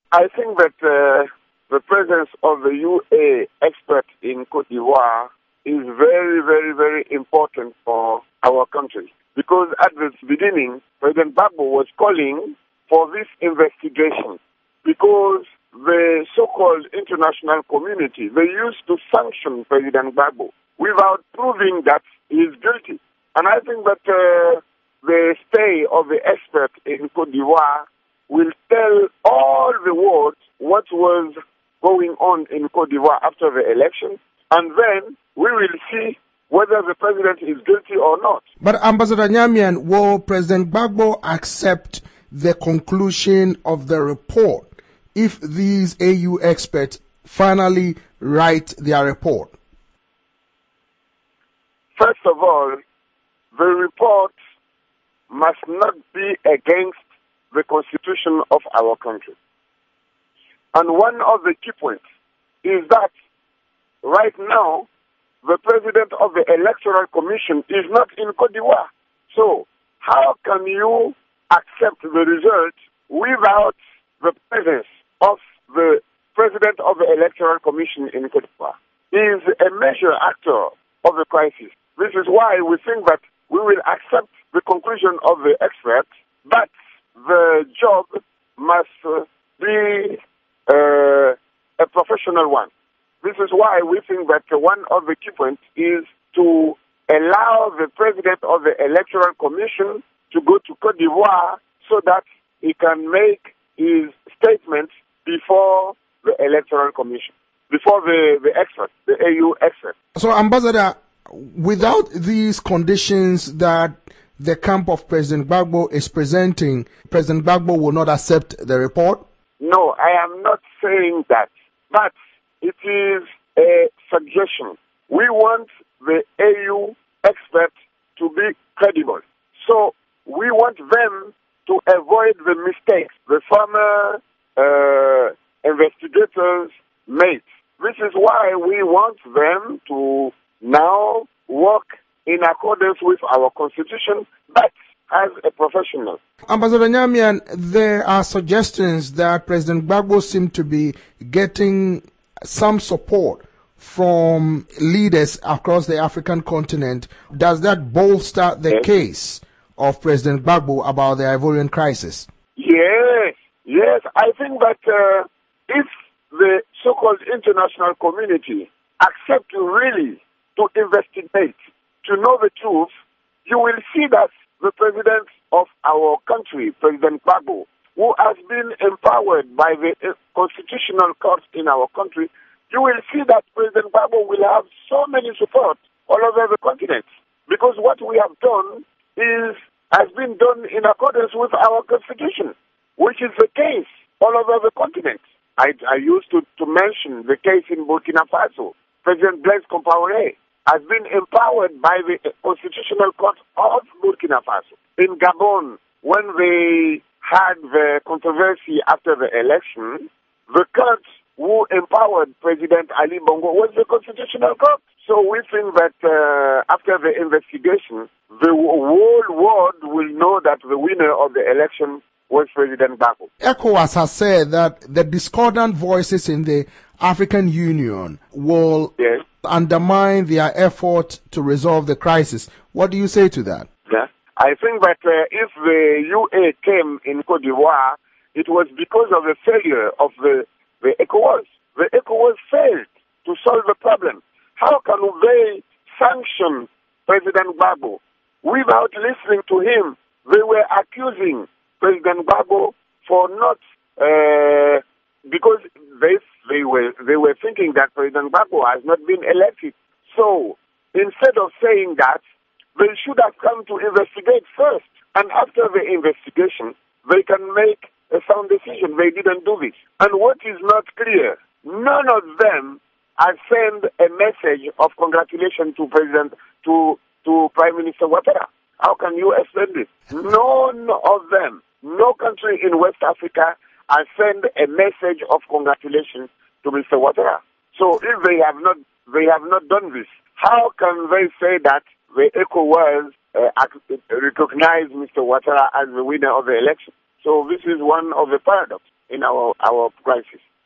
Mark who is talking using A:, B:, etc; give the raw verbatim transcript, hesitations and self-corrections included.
A: I think that uh, the presence of the U A expert in Cote d'Ivoire is very, very, very important for our country. Because at the beginning, President Gbagbo was calling for this investigation because the so-called international community, they used to sanction President Gbagbo without proving that he is guilty. And I think that uh, the stay of the expert in Cote d'Ivoire will tell all the world what was going on in Cote d'Ivoire after the election, and then we will see whether the president is guilty or not.
B: But Ambassador Nyamian, will President Gbagbo accept the conclusion of the report if these A U experts finally write their report?
A: First of all, the report must not be against the constitution of our country. And one of the key points is that right now, the president of the Electoral Commission is not in Cote d'Ivoire. So, how can you accept the result without the presence of the president of the Electoral Commission in Cote d'Ivoire? He is a major actor of the crisis. This is why we think that we will accept the conclusion of the experts, but the job must uh, be uh, a professional one. This is why we think that one of the key points is to allow the president of the Electoral Commission to go to Cote d'Ivoire so that he can make his statement before the Electoral Commission, before the, the experts, the A U experts.
B: So, Ambassador, without these conditions that the camp of President Gbagbo is presenting, President Gbagbo will not accept the report?
A: No, I am not saying that. But it is a suggestion. We want the A U experts to be credible. So we want them to avoid the mistakes the former uh, investigators made. This is why we want them to now work in accordance with our constitution, but as a professional.
B: Ambassador Nyamian, there are suggestions that President Gbagbo seemed to be getting some support from leaders across the African continent. Does that bolster the yes. case of President Gbagbo about the Ivorian crisis?
A: Yes, yes. I think that uh, if the so-called international community accept really to investigate, to know the truth, you will see that the president of our country, President Gbagbo, who has been empowered by the constitutional court in our country, you will see that President Gbagbo will have so many support all over the continent. Because what we have done is has been done in accordance with our constitution, which is the case all over the continent. I, I used to, to mention the case in Burkina Faso. President Blaise Compaoré has been empowered by the Constitutional Court of Burkina Faso. In Gabon, when they had the controversy after the election, the court who empowered President Ali Bongo was the Constitutional Court. So we think that uh, after the investigation, the whole world will know that the winner of the election was President Gbagbo.
B: ECOWAS has said that the discordant voices in the African Union will
A: yes.
B: undermine their effort to resolve the crisis. What do you say to that?
A: Yeah. I think that uh, if the U A came in Cote d'Ivoire, it was because of the failure of the, the ECOWAS. The ECOWAS failed to solve the problem. How can they sanction President Gbagbo without listening to him? They were accusing President Gbagbo for not, uh, because they they were they were thinking that President Gbagbo has not been elected. So instead of saying that, they should have come to investigate first, and after the investigation, they can make a sound decision. They didn't do this. And what is not clear, none of them has sent a message of congratulations to President to to Prime Minister Ouattara. How can you explain this? None of them, no country in West Africa has sent a message of congratulations to Mister Ouattara. So if they have not they have not done this, how can they say that the ECOWAS uh, recognize Mister Ouattara as the winner of the election? So this is one of the paradoxes. in our, our crisis.